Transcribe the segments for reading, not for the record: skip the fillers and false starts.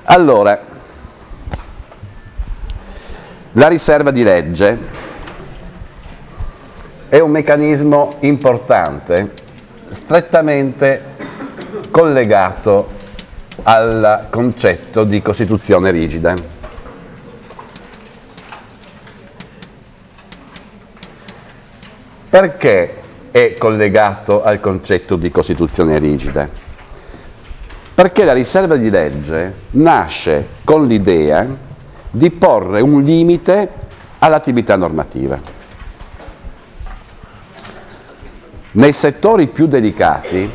Allora, la riserva di legge è un meccanismo importante, strettamente collegato al concetto di Costituzione rigida. Perché è collegato al concetto di Costituzione rigida? Perché la riserva di legge nasce con l'idea di porre un limite all'attività normativa. Nei settori più delicati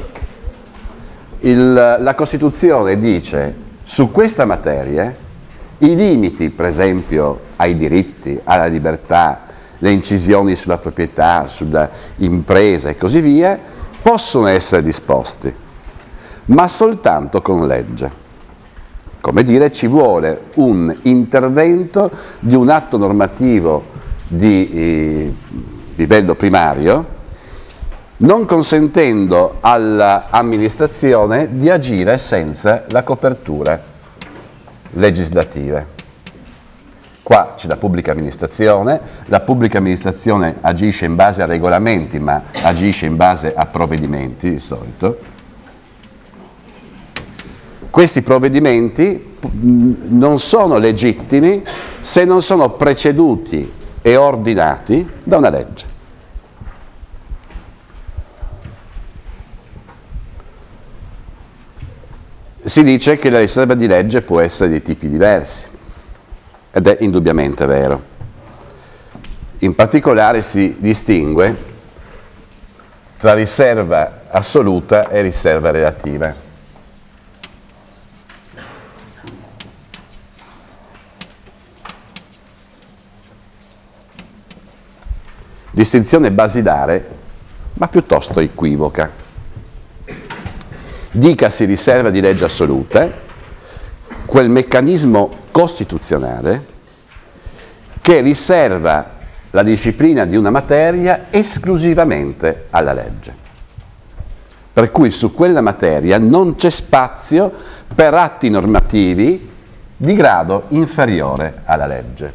la Costituzione dice su questa materia i limiti, per esempio, ai diritti, alla libertà, le incisioni sulla proprietà, sulla impresa e così via, possono essere disposti, ma soltanto con legge. Come dire, ci vuole un intervento di un atto normativo di livello primario, non consentendo all'amministrazione di agire senza la copertura legislativa. Qua c'è la pubblica amministrazione agisce in base a regolamenti, ma agisce in base a provvedimenti di solito. Questi provvedimenti non sono legittimi se non sono preceduti e ordinati da una legge. Si dice che la riserva di legge può essere di tipi diversi, ed è indubbiamente vero. In particolare si distingue tra riserva assoluta e riserva relativa. Distinzione basilare, ma piuttosto equivoca. Dicasi riserva di legge assoluta, quel meccanismo costituzionale che riserva la disciplina di una materia esclusivamente alla legge. Per cui su quella materia non c'è spazio per atti normativi di grado inferiore alla legge.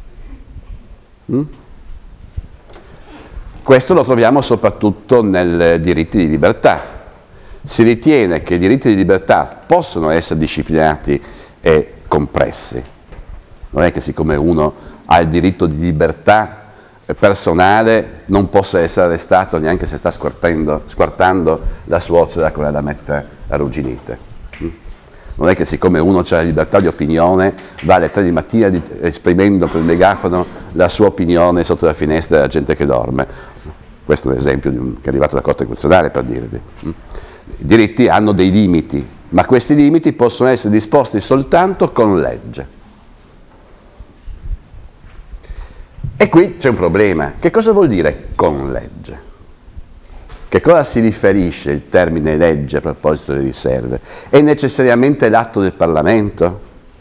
Questo lo troviamo soprattutto nei diritti di libertà. Si ritiene che i diritti di libertà possono essere disciplinati e compressi. Non è che siccome uno ha il diritto di libertà personale non possa essere arrestato neanche se sta squartando la suocera con la lametta arrugginita. Non è che siccome uno ha la libertà di opinione va alle 3 di mattina esprimendo col megafono la sua opinione sotto la finestra della gente che dorme. Questo è un esempio che è arrivato dalla Corte Costituzionale, per dirvi. I diritti hanno dei limiti, ma questi limiti possono essere disposti soltanto con legge. E qui c'è un problema. Che cosa vuol dire con legge? Che cosa si riferisce il termine legge a proposito delle riserve? È necessariamente l'atto del Parlamento?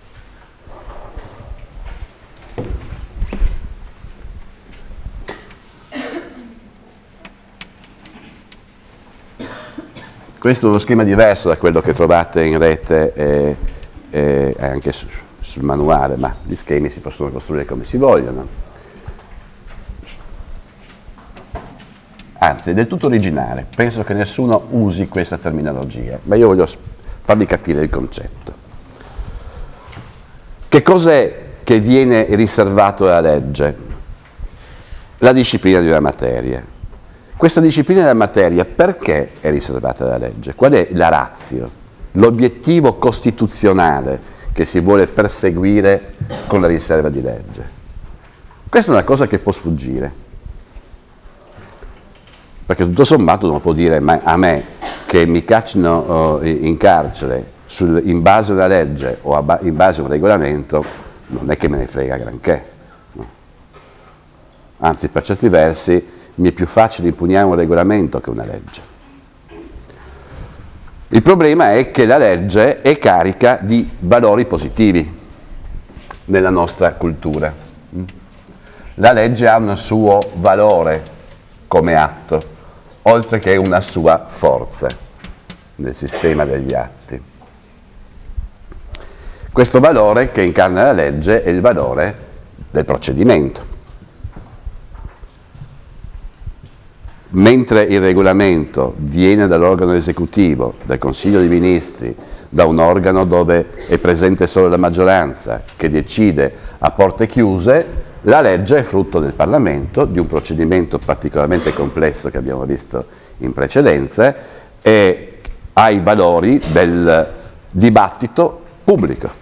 Questo è uno schema diverso da quello che trovate in rete e anche sul manuale, ma gli schemi si possono costruire come si vogliono. Anzi, è del tutto originale, penso che nessuno usi questa terminologia, ma io voglio farvi capire il concetto. Che cos'è che viene riservato alla legge? La disciplina di una materia. Questa disciplina della materia perché è riservata dalla legge? Qual è la ratio, l'obiettivo costituzionale che si vuole perseguire con la riserva di legge? Questa è una cosa che può sfuggire, perché tutto sommato uno può dire ma a me che mi cacciano in carcere in base a una legge o in base a un regolamento non è che me ne frega granché, no? Anzi, per certi versi mi è più facile impugnare un regolamento che una legge. Il problema è che la legge è carica di valori positivi nella nostra cultura. La legge ha un suo valore come atto, oltre che una sua forza nel sistema degli atti. Questo valore che incarna la legge è il valore del procedimento. Mentre il regolamento viene dall'organo esecutivo, dal Consiglio dei Ministri, da un organo dove è presente solo la maggioranza, che decide a porte chiuse, la legge è frutto del Parlamento, di un procedimento particolarmente complesso che abbiamo visto in precedenza, e ha i valori del dibattito pubblico.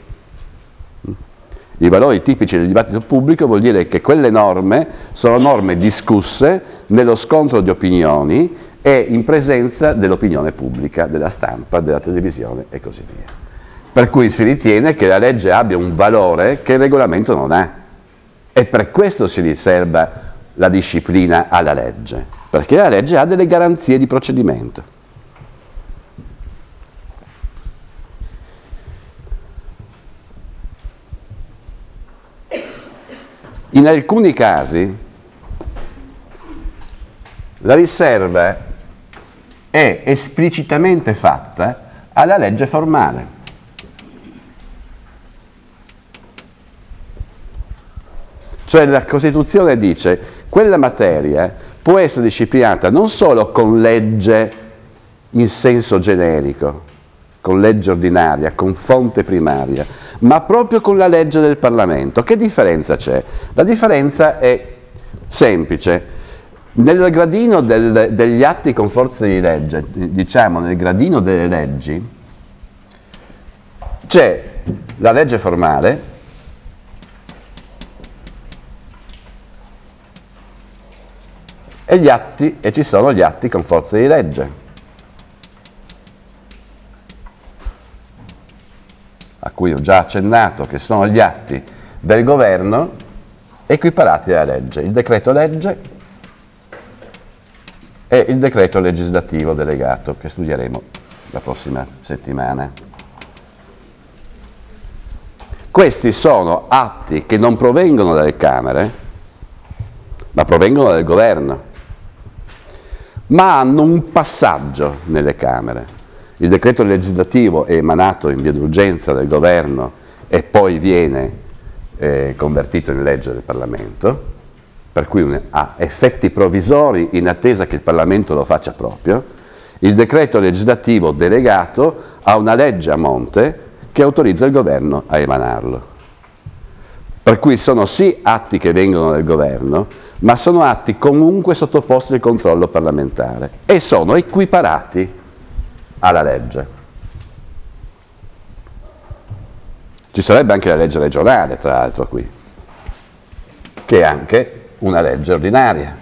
I valori tipici del dibattito pubblico vuol dire che quelle norme sono norme discusse nello scontro di opinioni e in presenza dell'opinione pubblica, della stampa, della televisione e così via. Per cui si ritiene che la legge abbia un valore che il regolamento non ha, e per questo si riserva la disciplina alla legge, perché la legge ha delle garanzie di procedimento. In alcuni casi la riserva è esplicitamente fatta alla legge formale. Cioè la Costituzione dice che quella materia può essere disciplinata non solo con legge in senso generico, con legge ordinaria, con fonte primaria, ma proprio con la legge del Parlamento. Che differenza c'è? La differenza è semplice. Nel gradino degli atti con forza di legge, diciamo nel gradino delle leggi, c'è la legge formale e ci sono gli atti con forza di legge, a cui ho già accennato, che sono gli atti del governo equiparati alla legge, il decreto legge e il decreto legislativo delegato, che studieremo la prossima settimana. Questi sono atti che non provengono dalle Camere, ma provengono dal governo, ma hanno un passaggio nelle Camere. Il decreto legislativo è emanato in via d'urgenza dal governo e poi viene convertito in legge del Parlamento, per cui ha effetti provvisori in attesa che il Parlamento lo faccia proprio. Il decreto legislativo delegato ha una legge a monte che autorizza il governo a emanarlo. Per cui sono sì atti che vengono dal governo, ma sono atti comunque sottoposti al controllo parlamentare e sono equiparati alla legge. Ci sarebbe anche la legge regionale, tra l'altro, qui, che è anche una legge ordinaria.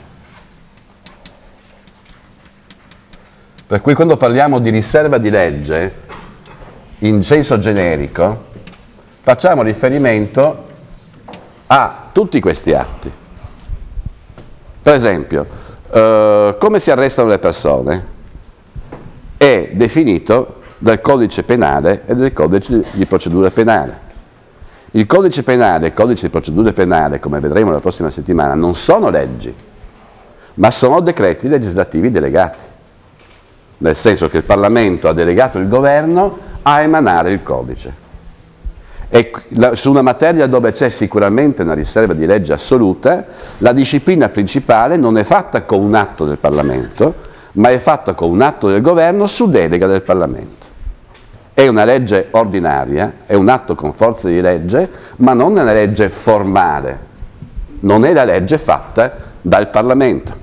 Per cui quando parliamo di riserva di legge, in senso generico, facciamo riferimento a tutti questi atti. Per esempio, come si arrestano le persone è definito dal codice penale e del codice di procedura penale. Il codice penale e il codice di procedura penale, come vedremo la prossima settimana, non sono leggi, ma sono decreti legislativi delegati, nel senso che il Parlamento ha delegato il governo a emanare il codice. E su una materia dove c'è sicuramente una riserva di legge assoluta, la disciplina principale non è fatta con un atto del Parlamento, ma è fatta con un atto del governo su delega del Parlamento. È una legge ordinaria, è un atto con forza di legge, ma non è una legge formale, non è la legge fatta dal Parlamento.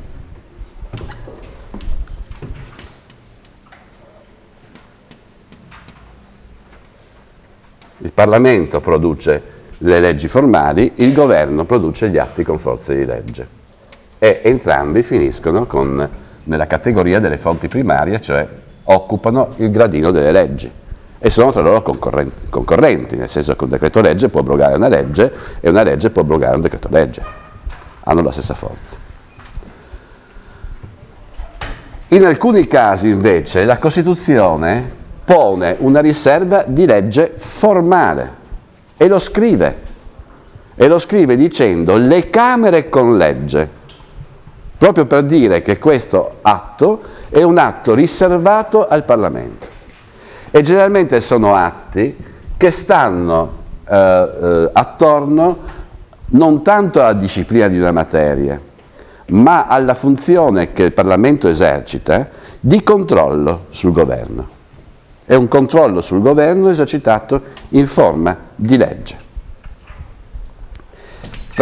Il Parlamento produce le leggi formali, il governo produce gli atti con forza di legge e entrambi finiscono nella categoria delle fonti primarie, cioè occupano il gradino delle leggi e sono tra loro concorrenti, nel senso che un decreto legge può abrogare una legge e una legge può abrogare un decreto legge, hanno la stessa forza. In alcuni casi invece la Costituzione pone una riserva di legge formale e lo scrive dicendo le Camere con legge, proprio per dire che questo atto è un atto riservato al Parlamento. E generalmente sono atti che stanno attorno non tanto alla disciplina di una materia, ma alla funzione che il Parlamento esercita di controllo sul governo. È un controllo sul governo esercitato in forma di legge. Per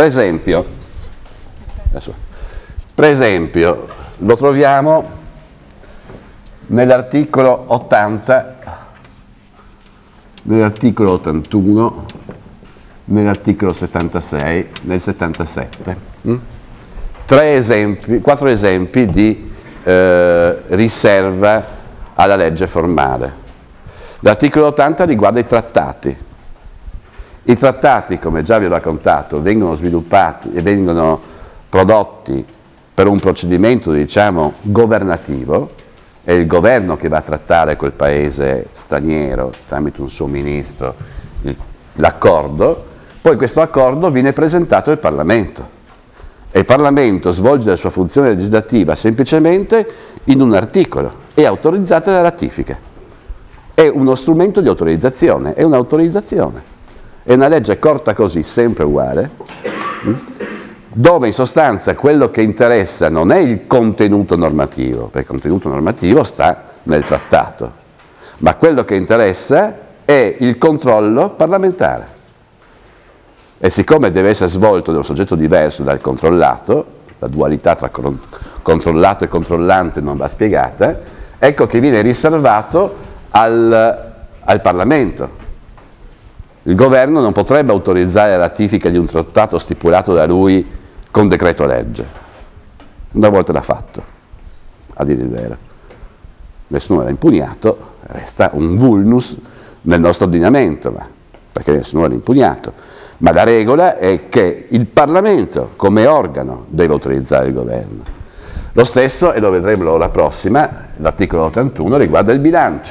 esempio, lo troviamo nell'articolo 80, nell'articolo 81, nell'articolo 76, nel 77. 4 esempi di riserva alla legge formale. L'articolo 80 riguarda i trattati. I trattati, come già vi ho raccontato, vengono sviluppati e vengono prodotti per un procedimento, diciamo, governativo. È il governo che va a trattare col paese straniero tramite un suo ministro l'accordo, poi questo accordo viene presentato al Parlamento e il Parlamento svolge la sua funzione legislativa semplicemente in un articolo e autorizzata la ratifica. È uno strumento di autorizzazione, è un'autorizzazione, è una legge corta così, sempre uguale, dove in sostanza quello che interessa non è il contenuto normativo, perché il contenuto normativo sta nel trattato, ma quello che interessa è il controllo parlamentare. E siccome deve essere svolto da un soggetto diverso dal controllato, la dualità tra controllato e controllante non va spiegata, ecco che viene riservato al Parlamento. Il governo non potrebbe autorizzare la ratifica di un trattato stipulato da lui con decreto legge. Una volta l'ha fatto, a dire il vero. Nessuno l'ha impugnato, resta un vulnus nel nostro ordinamento, perché nessuno l'ha impugnato. Ma la regola è che il Parlamento, come organo, deve autorizzare il governo. Lo stesso, e lo vedremo l'ora prossima, l'articolo 81 riguarda il bilancio.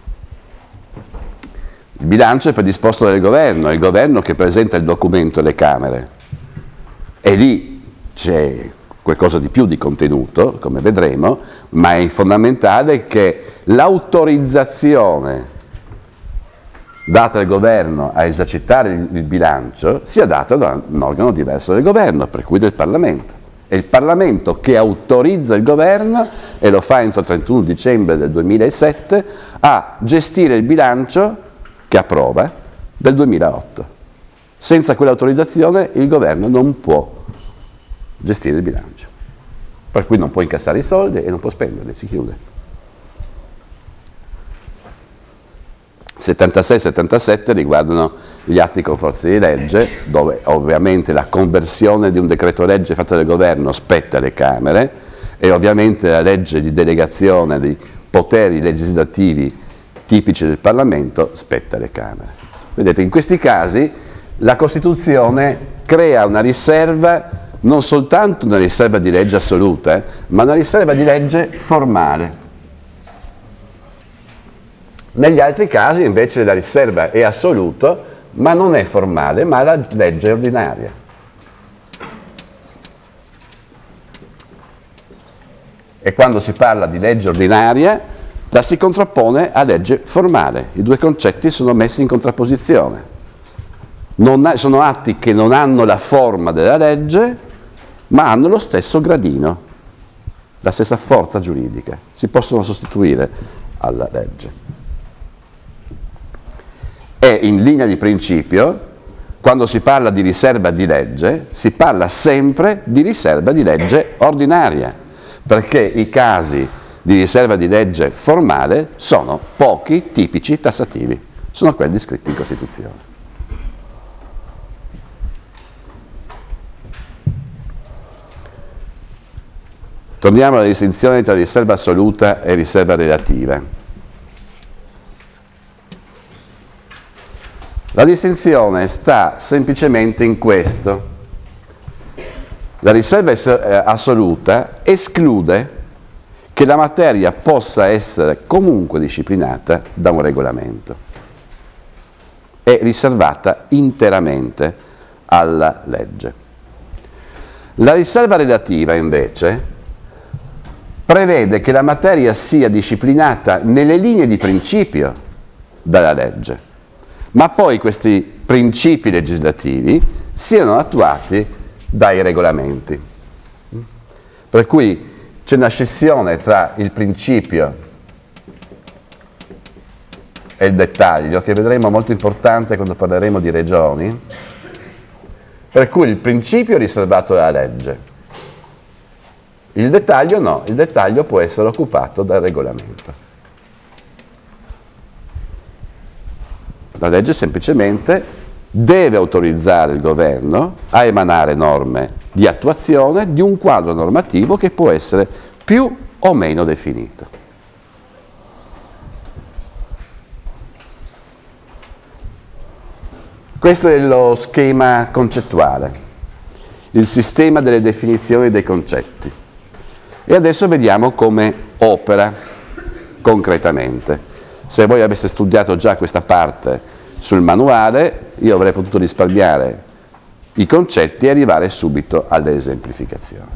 Il bilancio è predisposto dal governo, è il governo che presenta il documento alle Camere. E lì c'è qualcosa di più di contenuto, come vedremo, ma è fondamentale che l'autorizzazione data al governo a esercitare il bilancio sia data da un organo diverso del governo, per cui del Parlamento. È il Parlamento che autorizza il governo, e lo fa entro il 31 dicembre del 2007, a gestire il bilancio che approva del 2008. Senza quell'autorizzazione il governo non può gestire il bilancio, per cui non può incassare i soldi e non può spenderli, si chiude. 76-77 riguardano gli atti con forza di legge, dove ovviamente la conversione di un decreto legge fatta dal governo spetta alle Camere e ovviamente la legge di delegazione dei poteri legislativi tipici del Parlamento spetta alle Camere. Vedete, in questi casi la Costituzione crea una riserva, non soltanto una riserva di legge assoluta, ma una riserva di legge formale. Negli altri casi invece la riserva è assoluta, ma non è formale, ma la legge ordinaria. E quando si parla di legge ordinaria la si contrappone a legge formale. I due concetti sono messi in contrapposizione. Sono atti che non hanno la forma della legge, ma hanno lo stesso gradino, la stessa forza giuridica. Si possono sostituire alla legge. E in linea di principio, quando si parla di riserva di legge, si parla sempre di riserva di legge ordinaria, perché i casi di riserva di legge formale sono pochi, tipici, tassativi. Sono quelli scritti in Costituzione. Torniamo alla distinzione tra riserva assoluta e riserva relativa. La distinzione sta semplicemente in questo. La riserva assoluta esclude che la materia possa essere comunque disciplinata da un regolamento. È riservata interamente alla legge. La riserva relativa, invece, prevede che la materia sia disciplinata nelle linee di principio dalla legge. Ma poi questi principi legislativi siano attuati dai regolamenti. Per cui c'è una scissione tra il principio e il dettaglio, che vedremo molto importante quando parleremo di regioni, per cui il principio è riservato alla legge. Il dettaglio no, il dettaglio può essere occupato dal regolamento. La legge semplicemente deve autorizzare il governo a emanare norme di attuazione di un quadro normativo che può essere più o meno definito. Questo è lo schema concettuale, il sistema delle definizioni dei concetti. E adesso vediamo come opera concretamente. Se voi aveste studiato già questa parte sul manuale, io avrei potuto risparmiare i concetti e arrivare subito alle esemplificazioni.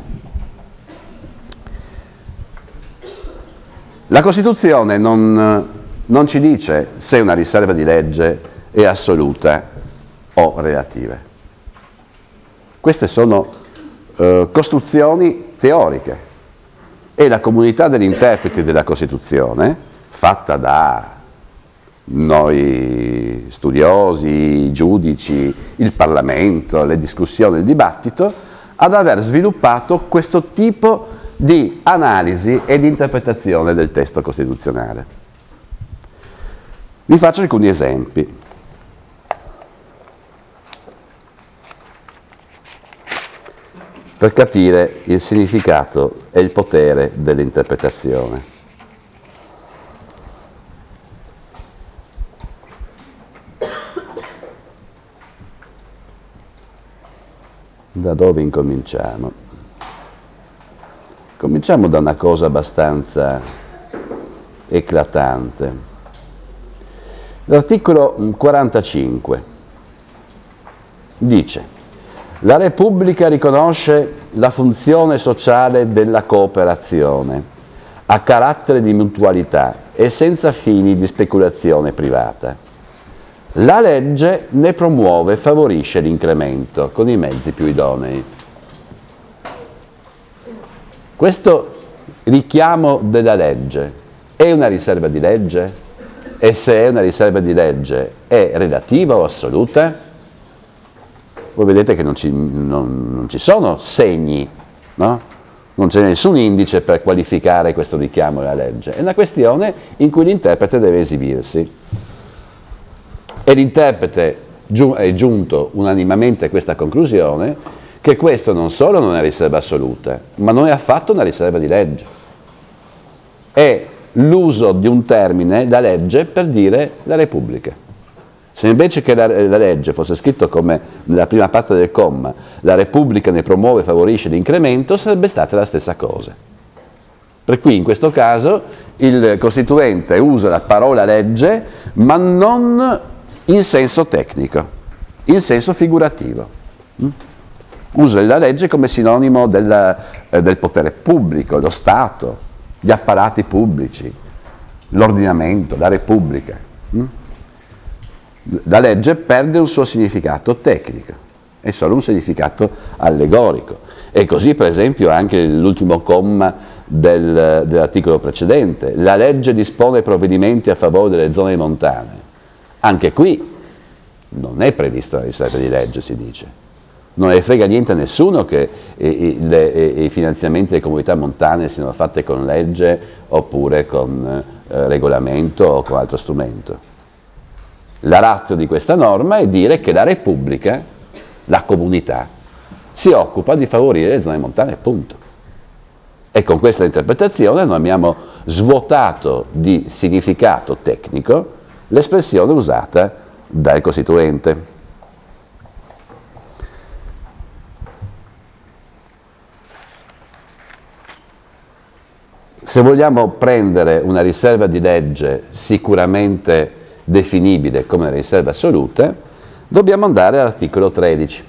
La Costituzione non ci dice se una riserva di legge è assoluta o relative. Queste sono costruzioni teoriche. E la comunità degli interpreti della Costituzione, fatta da noi studiosi, giudici, il Parlamento, le discussioni, il dibattito, ad aver sviluppato questo tipo di analisi e di interpretazione del testo costituzionale. Vi faccio alcuni esempi. Per capire il significato e il potere dell'interpretazione. Da dove incominciamo? Cominciamo da una cosa abbastanza eclatante. L'articolo 45 dice: la Repubblica riconosce la funzione sociale della cooperazione a carattere di mutualità e senza fini di speculazione privata. La legge ne promuove e favorisce l'incremento con i mezzi più idonei. Questo richiamo della legge è una riserva di legge? E se è una riserva di legge è relativa o assoluta? Voi vedete che non ci sono segni, no? Non c'è nessun indice per qualificare questo richiamo alla legge. È una questione in cui l'interprete deve esibirsi. E l'interprete è giunto unanimemente a questa conclusione che questo non solo non è una riserva assoluta, ma non è affatto una riserva di legge. È l'uso di un termine, la legge, per dire la Repubblica. Se invece che la legge fosse scritto come nella prima parte del comma, la Repubblica ne promuove e favorisce l'incremento, sarebbe stata la stessa cosa. Per cui in questo caso il Costituente usa la parola legge, ma non in senso tecnico, in senso figurativo. Usa la legge come sinonimo del potere pubblico, lo Stato, gli apparati pubblici, l'ordinamento, la Repubblica. La legge perde un suo significato tecnico, è solo un significato allegorico. E così per esempio anche l'ultimo comma dell'articolo precedente. La legge dispone provvedimenti a favore delle zone montane. Anche qui non è prevista la riserva di legge, si dice. Non ne frega niente a nessuno che i finanziamenti delle comunità montane siano fatti con legge oppure con regolamento o con altro strumento. La ratio di questa norma è dire che la Repubblica, la comunità, si occupa di favorire le zone montane, punto. E con questa interpretazione noi abbiamo svuotato di significato tecnico l'espressione usata dal Costituente. Se vogliamo prendere una riserva di legge sicuramente definibile come una riserva assoluta, dobbiamo andare all'articolo 13.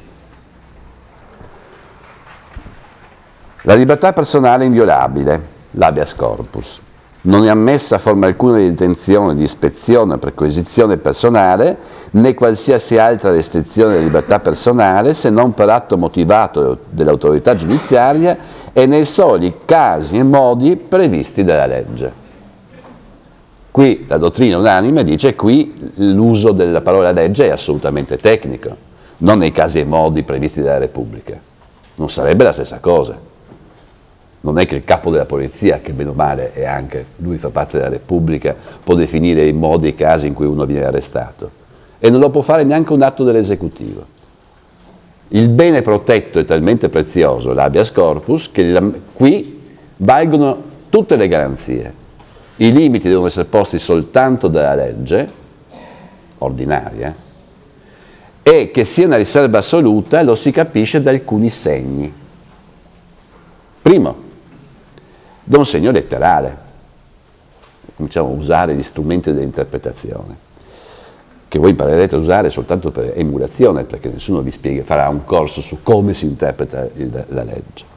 La libertà personale inviolabile, l'habeas corpus. Non è ammessa forma alcuna di detenzione, di ispezione o perquisizione personale, né qualsiasi altra restrizione della libertà personale, se non per atto motivato dell'autorità giudiziaria e nei soli casi e modi previsti dalla legge. Qui la dottrina unanime dice qui l'uso della parola legge è assolutamente tecnico, non nei casi e modi previsti dalla Repubblica. Non sarebbe la stessa cosa. Non è che il capo della polizia, che bene o male è anche, lui fa parte della Repubblica, può definire i modi e i casi in cui uno viene arrestato. E non lo può fare neanche un atto dell'esecutivo. Il bene protetto è talmente prezioso, l'habeas corpus, che qui valgono tutte le garanzie. I limiti devono essere posti soltanto dalla legge ordinaria e che sia una riserva assoluta lo si capisce da alcuni segni. Primo, da un segno letterale. Cominciamo a usare gli strumenti dell'interpretazione, che voi imparerete a usare soltanto per emulazione, perché nessuno vi farà un corso su come si interpreta la legge.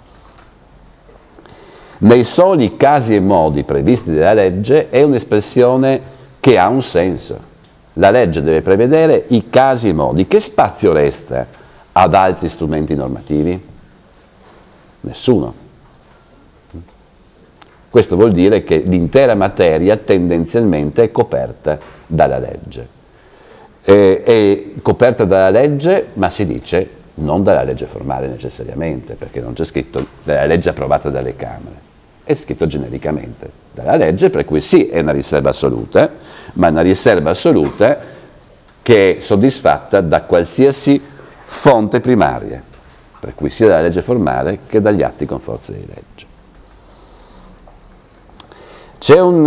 Nei soli casi e modi previsti dalla legge è un'espressione che ha un senso. La legge deve prevedere i casi e modi. Che spazio resta ad altri strumenti normativi? Nessuno. Questo vuol dire che l'intera materia tendenzialmente è coperta dalla legge. È coperta dalla legge, ma si dice non dalla legge formale necessariamente, perché non c'è scritto dalla legge approvata dalle Camere, è scritto genericamente dalla legge, per cui sì, è una riserva assoluta, ma una riserva assoluta che è soddisfatta da qualsiasi fonte primaria, per cui sia dalla legge formale che dagli atti con forza di legge. C'è un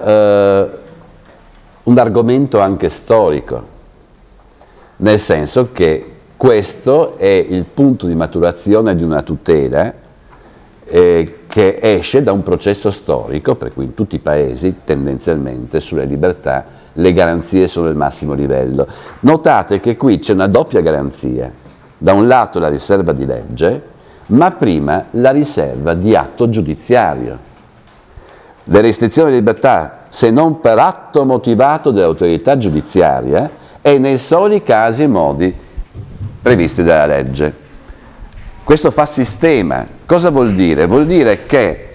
argomento anche storico, nel senso che questo è il punto di maturazione di una tutela che esce da un processo storico, per cui in tutti i paesi tendenzialmente sulle libertà le garanzie sono del massimo livello. Notate che qui c'è una doppia garanzia, da un lato la riserva di legge, ma prima la riserva di atto giudiziario. Le restrizioni di libertà, se non per atto motivato dell'autorità giudiziaria, e nei soli casi e modi previsti dalla legge. Questo fa sistema. Cosa vuol dire? Vuol dire che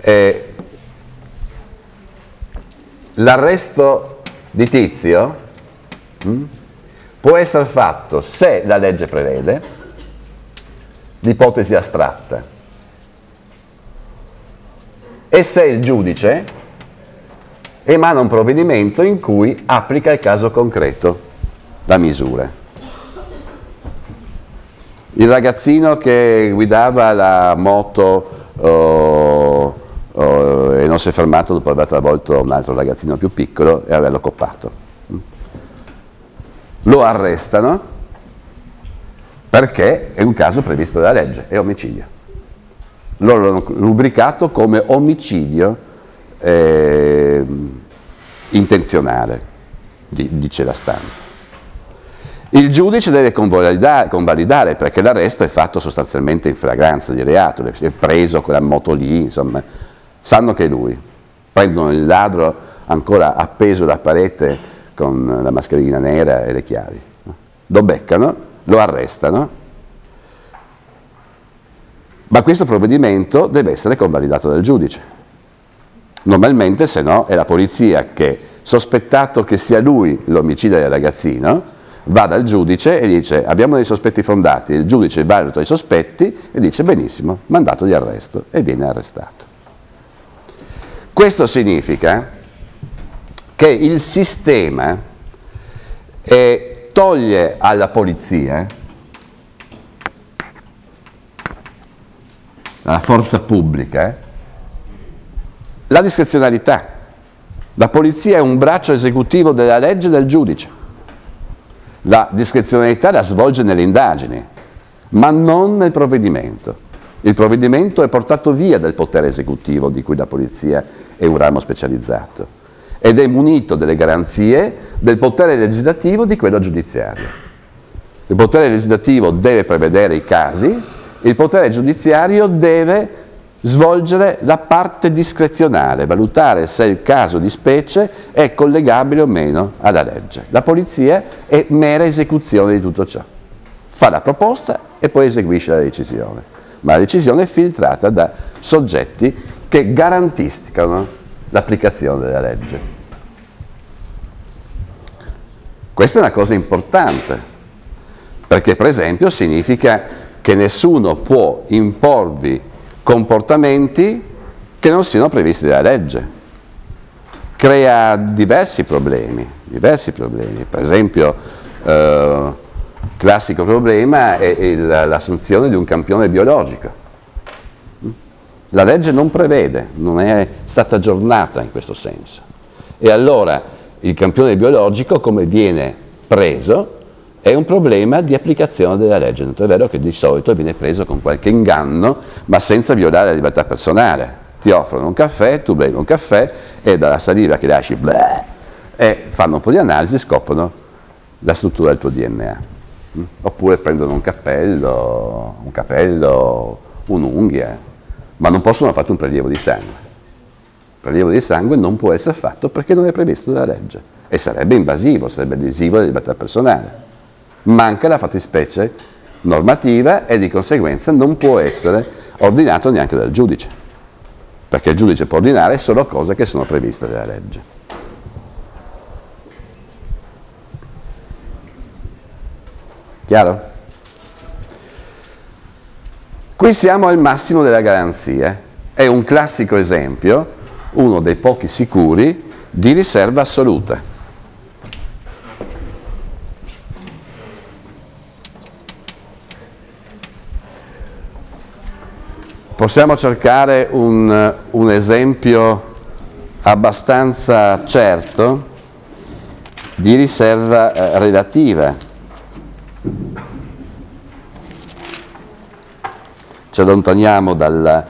l'arresto di Tizio può essere fatto se la legge prevede, l'ipotesi astratta, e se il giudice emana un provvedimento in cui applica il caso concreto la misura. Il ragazzino che guidava la moto e non si è fermato dopo aver travolto un altro ragazzino più piccolo e averlo coppato. Lo arrestano perché è un caso previsto dalla legge, è omicidio. Loro l'hanno rubricato come omicidio intenzionale, dice la stampa. Il giudice deve convalidare perché l'arresto è fatto sostanzialmente in flagranza di reato, è preso quella moto lì, insomma, sanno che è lui. Prendono il ladro ancora appeso alla parete con la mascherina nera e le chiavi. Lo beccano, lo arrestano, ma questo provvedimento deve essere convalidato dal giudice. Normalmente, se no, è la polizia che, sospettato che sia lui l'omicida del ragazzino, va dal giudice e dice abbiamo dei sospetti fondati, il giudice valuta i sospetti e dice benissimo, mandato di arresto, e viene arrestato. Questo significa che il sistema toglie alla polizia, alla forza pubblica, la discrezionalità. La polizia è un braccio esecutivo della legge e del giudice. La discrezionalità la svolge nelle indagini, ma non nel provvedimento. Il provvedimento è portato via dal potere esecutivo, di cui la polizia è un ramo specializzato, ed è munito delle garanzie del potere legislativo di quello giudiziario. Il potere legislativo deve prevedere i casi, il potere giudiziario deve svolgere la parte discrezionale, valutare se il caso di specie è collegabile o meno alla legge. La polizia è mera esecuzione di tutto ciò. Fa la proposta e poi eseguisce la decisione, ma la decisione è filtrata da soggetti che garantiscono l'applicazione della legge. Questa è una cosa importante, perché per esempio significa che nessuno può imporvi comportamenti che non siano previsti dalla legge. Crea diversi problemi. Per esempio, classico problema è l'assunzione di un campione biologico. La legge non prevede, non è stata aggiornata in questo senso. E allora il campione biologico, come viene preso, è un problema di applicazione della legge. Tanto è vero che di solito viene preso con qualche inganno, ma senza violare la libertà personale. Ti offrono un caffè, tu bevi un caffè e dalla saliva che lasci e fanno un po' di analisi, scoprono la struttura del tuo DNA. Oppure prendono un capello, un'unghia, ma non possono fare un prelievo di sangue. Il prelievo di sangue non può essere fatto perché non è previsto dalla legge e sarebbe invasivo, sarebbe lesivo della libertà personale. Manca la fattispecie normativa e di conseguenza non può essere ordinato neanche dal giudice, perché il giudice può ordinare solo cose che sono previste dalla legge. Chiaro? Qui siamo al massimo della garanzia. È un classico esempio, uno dei pochi sicuri, di riserva assoluta. Possiamo cercare un esempio abbastanza certo di riserva relativa. Ci allontaniamo dalla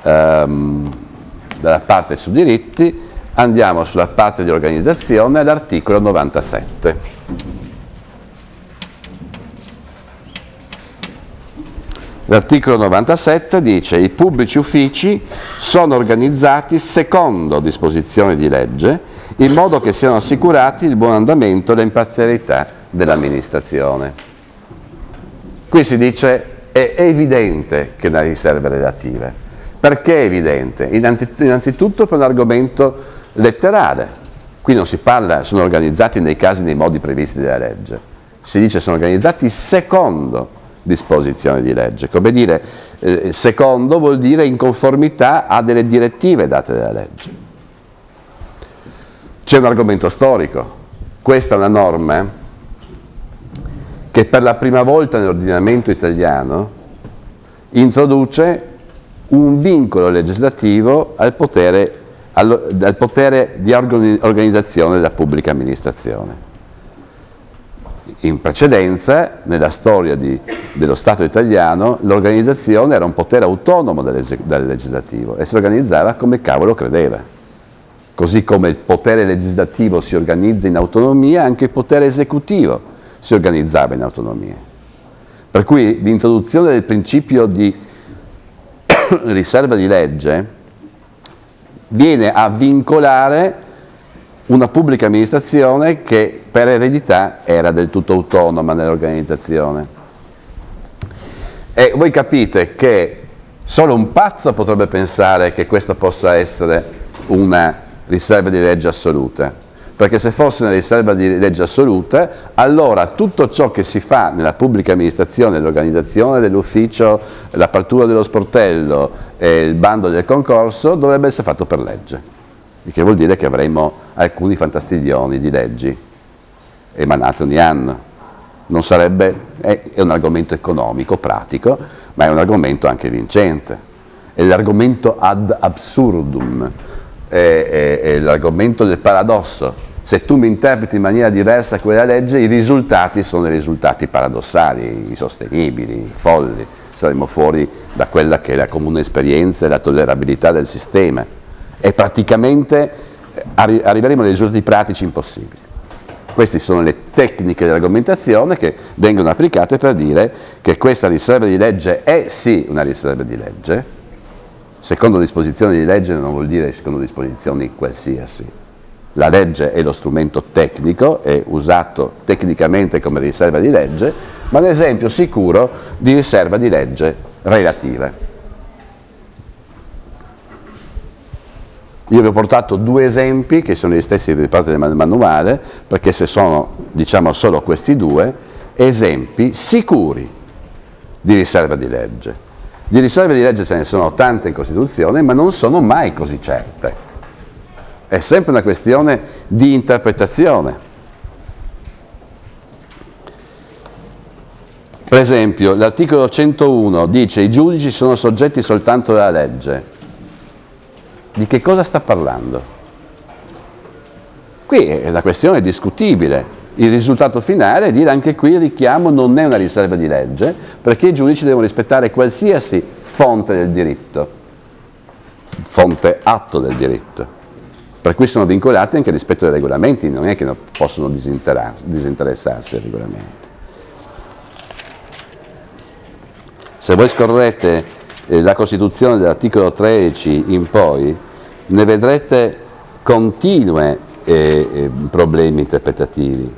parte su diritti, andiamo sulla parte di organizzazione, all'articolo 97. L'articolo 97 dice: i pubblici uffici sono organizzati secondo disposizioni di legge, in modo che siano assicurati il buon andamento e l'imparzialità dell'amministrazione. Qui si dice è evidente che la riserva è relativa. Perché è evidente? Innanzitutto per un argomento letterale. Qui non si parla, sono organizzati nei casi nei modi previsti dalla legge. Si dice sono organizzati secondo disposizioni di legge. Come dire, secondo vuol dire in conformità a delle direttive date dalla legge. C'è un argomento storico. Questa è una norma che per la prima volta nell'ordinamento italiano introduce un vincolo legislativo al potere di organizzazione della pubblica amministrazione. In precedenza, nella storia dello Stato italiano, l'organizzazione era un potere autonomo dal legislativo e si organizzava come cavolo credeva. Così come il potere legislativo si organizza in autonomia, anche il potere esecutivo si organizzava in autonomia. Per cui l'introduzione del principio di riserva di legge viene a vincolare una pubblica amministrazione che per eredità era del tutto autonoma nell'organizzazione. E voi capite che solo un pazzo potrebbe pensare che questa possa essere una riserva di legge assoluta, perché se fosse una riserva di legge assoluta, allora tutto ciò che si fa nella pubblica amministrazione, l'organizzazione dell'ufficio, l'apertura dello sportello e il bando del concorso dovrebbe essere fatto per legge. Il che vuol dire che avremo alcuni fantastiglioni di leggi emanate ogni anno. Non sarebbe, è un argomento economico, pratico, ma è un argomento anche vincente. È l'argomento ad absurdum, è l'argomento del paradosso. Se tu mi interpreti in maniera diversa quella legge, i risultati sono i risultati paradossali, insostenibili, folli. Saremo fuori da quella che è la comune esperienza e la tollerabilità del sistema. E praticamente arriveremo a dei risultati pratici impossibili. Queste sono le tecniche dell'argomentazione che vengono applicate per dire che questa riserva di legge è sì una riserva di legge, Secondo disposizioni di legge non vuol dire secondo disposizioni qualsiasi. La legge è lo strumento tecnico, è usato tecnicamente come riserva di legge, ma è un esempio sicuro di riserva di legge relativa. Io vi ho portato due esempi che sono gli stessi di parte del manuale, perché se sono, diciamo, solo questi due, esempi sicuri di riserva di legge. Di riserve di legge ce ne sono tante in Costituzione, ma non sono mai così certe. È sempre una questione di interpretazione. Per esempio, l'articolo 101 dice i giudici sono soggetti soltanto alla legge. Di che cosa sta parlando? Qui è una questione discutibile. Il risultato finale è dire anche qui il richiamo non è una riserva di legge, perché i giudici devono rispettare qualsiasi fonte del diritto, fonte atto del diritto, per cui sono vincolati anche rispetto ai regolamenti, non è che non possono disinteressarsi ai regolamenti. Se voi scorrete la Costituzione dall'articolo 13 in poi, ne vedrete continue problemi interpretativi.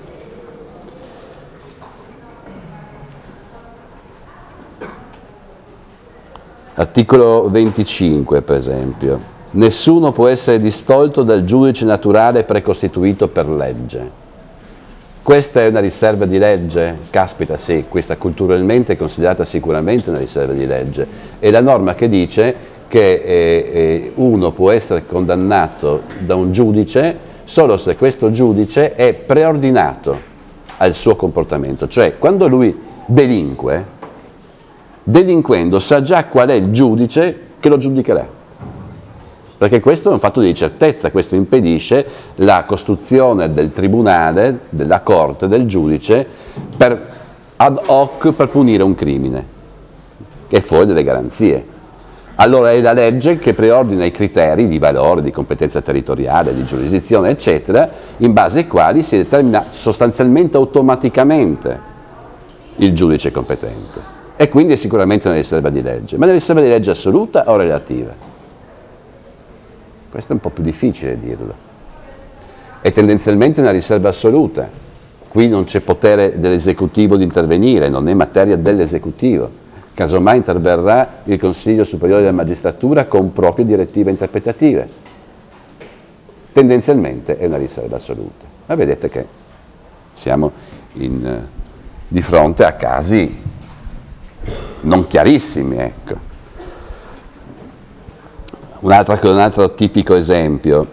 Articolo 25, per esempio. Nessuno può essere distolto dal giudice naturale precostituito per legge. Questa è una riserva di legge? Caspita, sì, questa culturalmente è considerata sicuramente una riserva di legge. È la norma che dice che uno può essere condannato da un giudice solo se questo giudice è preordinato al suo comportamento. Cioè, quando lui delinque, delinquendo sa già qual è il giudice che lo giudicherà, perché questo è un fatto di certezza, questo impedisce la costruzione del tribunale, della corte, del giudice ad hoc per punire un crimine, che è fuori delle garanzie. Allora è la legge che preordina i criteri di valore, di competenza territoriale, di giurisdizione, eccetera, in base ai quali si determina sostanzialmente automaticamente il giudice competente. E quindi è sicuramente una riserva di legge. Ma è una riserva di legge assoluta o relativa? Questo è un po' più difficile dirlo. È tendenzialmente una riserva assoluta. Qui non c'è potere dell'esecutivo di intervenire, non è materia dell'esecutivo. Casomai interverrà il Consiglio Superiore della Magistratura con proprie direttive interpretative. Tendenzialmente è una riserva assoluta. Ma vedete che siamo di fronte a casi non chiarissimi, ecco. Un altro tipico esempio,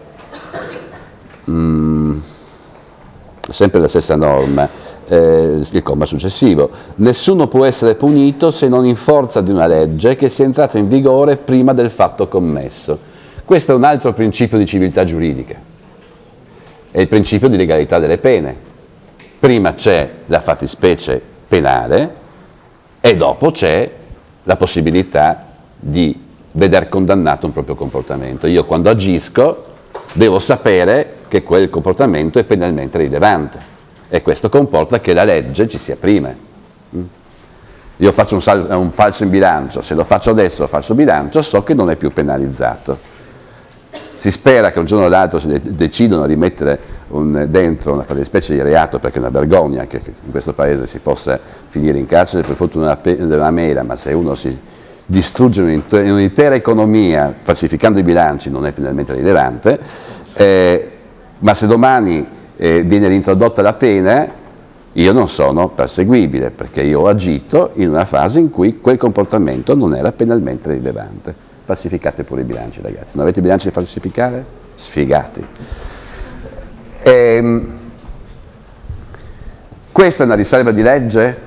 sempre la stessa norma, il comma successivo: nessuno può essere punito se non in forza di una legge che sia entrata in vigore prima del fatto commesso. Questo è un altro principio di civiltà giuridica, è il principio di legalità delle pene. Prima c'è la fattispecie penale e dopo c'è la possibilità di veder condannato un proprio comportamento. Io quando agisco devo sapere che quel comportamento è penalmente rilevante e questo comporta che la legge ci sia prima. Io faccio un falso in bilancio, se lo faccio adesso lo falso bilancio so che non è più penalizzato. Si spera che un giorno o l'altro si decidano di mettere dentro una fattispecie di reato, perché è una vergogna che in questo paese si possa finire in carcere per fortuna della mela, ma se uno si distrugge un'intera economia falsificando i bilanci non è penalmente rilevante, ma se domani viene reintrodotta la pena io non sono perseguibile perché io ho agito in una fase in cui quel comportamento non era penalmente rilevante. Falsificate pure i bilanci, ragazzi. Non avete i bilanci da falsificare? Sfigati. Questa è una riserva di legge?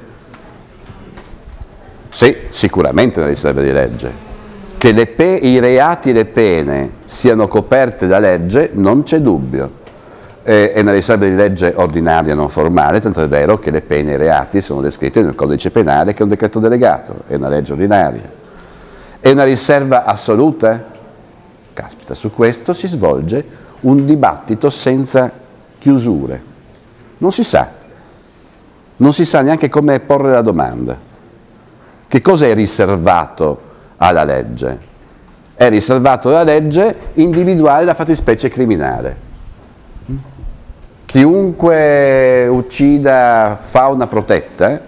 Sì, sicuramente è una riserva di legge. Che i reati e le pene siano coperte da legge non c'è dubbio. È una riserva di legge ordinaria, non formale, tanto è vero che le pene e i reati sono descritti nel codice penale, che è un decreto delegato, è una legge ordinaria. È una riserva assoluta? Caspita, su questo si svolge un dibattito senza chiusure. Non si sa neanche come porre la domanda. Che cosa è riservato alla legge? è riservato alla legge individuare la fattispecie criminale. Chiunque uccida fauna protetta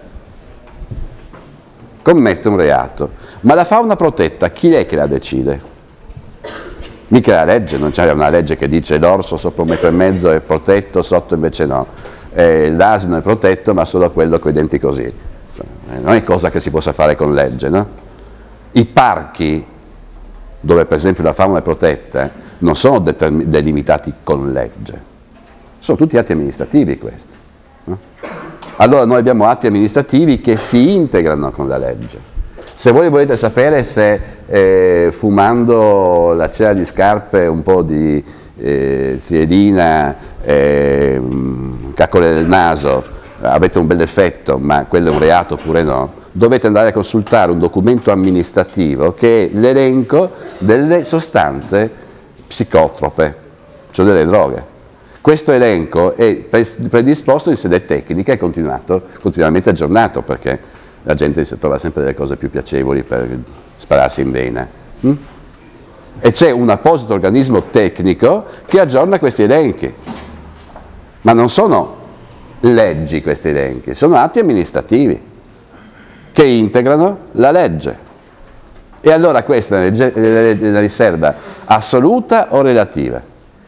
commette un reato, ma la fauna protetta chi è che la decide? Mica la legge, non c'è una legge che dice l'orso sopra 1,5 metri è protetto, sotto invece no, l'asino è protetto ma solo quello con i denti così, non è cosa che si possa fare con legge, no? I parchi, dove per esempio la fauna è protetta, non sono delimitati con legge, sono tutti atti amministrativi questi, no? Allora noi abbiamo atti amministrativi che si integrano con la legge. Se voi volete sapere se fumando la cera di scarpe, un po' di trielina, caccole del naso, avete un bel effetto, ma quello è un reato oppure no, dovete andare a consultare un documento amministrativo che è l'elenco delle sostanze psicotrope, cioè delle droghe. Questo elenco è predisposto in sede tecnica e continuamente aggiornato, perché la gente si trova sempre delle cose più piacevoli per spararsi in vena. E c'è un apposito organismo tecnico che aggiorna questi elenchi. Ma non sono leggi questi elenchi, sono atti amministrativi che integrano la legge. E allora questa è una riserva assoluta o relativa?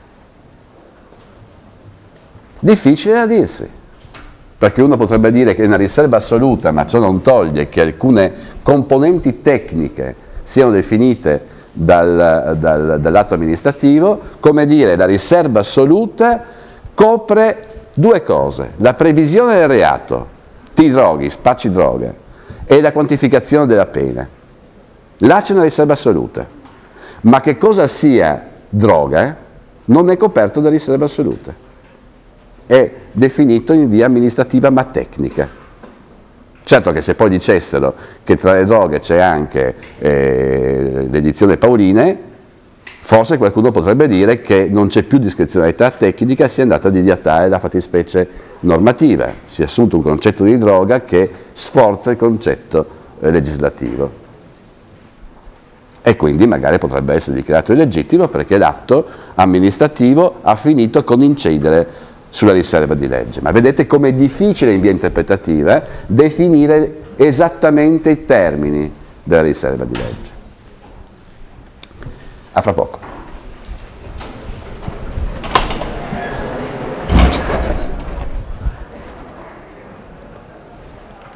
Difficile da dirsi, perché uno potrebbe dire che è una riserva assoluta, ma ciò non toglie che alcune componenti tecniche siano definite dall'atto amministrativo, come dire la riserva assoluta copre due cose: la previsione del reato, ti droghi, spacci droga, e la quantificazione della pena. Là c'è una riserva assoluta, ma che cosa sia droga non è coperto da riserva assoluta, è definito in via amministrativa ma tecnica. Certo che se poi dicessero che tra le droghe c'è anche l'edizione Pauline, forse qualcuno potrebbe dire che non c'è più discrezionalità tecnica, si è andata a dilatare la fattispecie normativa, si è assunto un concetto di droga che sforza il concetto legislativo. E quindi magari potrebbe essere dichiarato illegittimo perché l'atto amministrativo ha finito con incidere sulla riserva di legge. Ma vedete com'è difficile in via interpretativa definire esattamente i termini della riserva di legge. A fra poco.